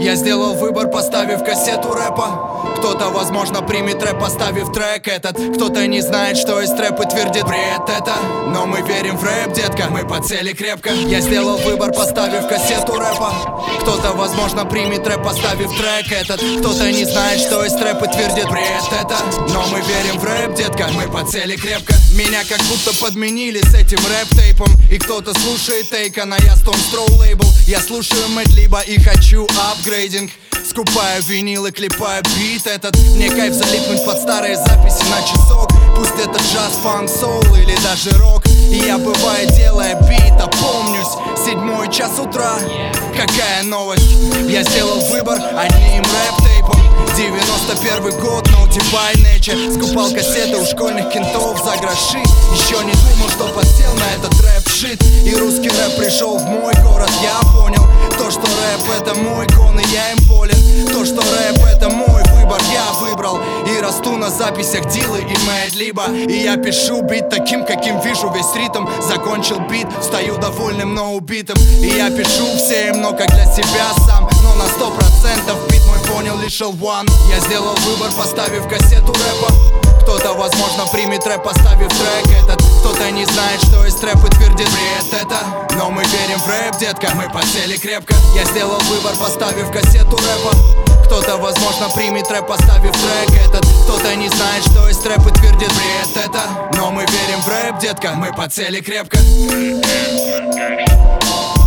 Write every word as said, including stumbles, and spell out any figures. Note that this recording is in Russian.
Я сделал выбор, поставив кассету рэпа. Кто-то, возможно, примет рэп, поставив трек этот. Кто-то не знает, что есть рэп и твердит бред это. Но мы верим в рэп, детка, мы по цели крепко. Я сделал выбор, поставив кассету рэпа. Кто-то, возможно, примет рэп, поставив трек этот. Кто-то не знает, что есть рэп и твердит бред это. Но мы верим в рэп, детка, мы по цели крепко. Меня как будто подменили с этим рэп-тейпом. И кто-то слушает Тейкана, я Stone Throw лейбл. Я слушаю Мэдлиба и хочу апгрейдинг. Скупаю винил и клепаю бит этот. Мне кайф залипнуть под старые записи на часок. Пусть это джаз, фанк, соул или даже рок. И я, бывает, делая бит, опомнюсь. Седьмой час утра, какая новость. Я сделал выбор одним рэп-тейпом. девяносто первый год, Notify Nature. Скупал кассеты у школьных кентов за гроши. Еще не думал, что подсел на этот рэп-шит. И русский рэп пришел в мой город. Я понял, то, что рэп это мой гон, и я им болен. То, что рэп это мой выбор, я выбрал. И расту на записях Дилы и Мэдлиба. И я пишу бит таким, каким вижу весь ритм. Закончил бит, стою довольным, но убитым. И я пишу всем, но как для себя сам. Но на сто процентов бит мой понял лишь эл один. Я сделал выбор, поставив кассету рэпа. Кто-то, возможно, примет рэп, поставив трек этот. Кто-то не знает, что есть рэп и твердит бред это. Но мы верим в рэп, детка, мы по цели крепко. Я сделал выбор, поставив кассету рэпа. Кто-то, возможно, примет рэп, поставив трек этот. Кто-то не знает, что есть рэп и твердит бред это. Но мы верим в рэп, детка, мы по цели крепко.